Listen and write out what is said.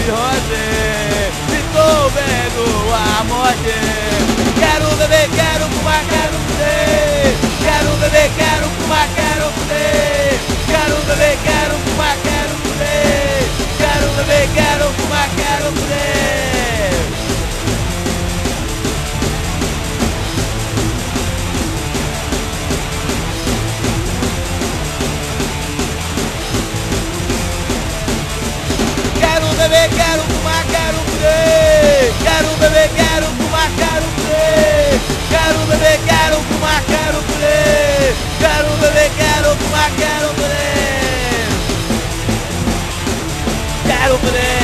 de roder, estou vendo a morte. Quero beber, quero fumar, quero fuder. Quero beber, quero fumar, quero fuder. Quero beber, quero fumar, quero fuder. Quero beber, quero fumar, quero fuder. Quero beber, quero fumar, quero fuder. Quero beber, quero fumar, quero fuder. Quero beber, quero fumar, quero fuder. Quero beber, quero fumar, quero fuder. Quero fuder.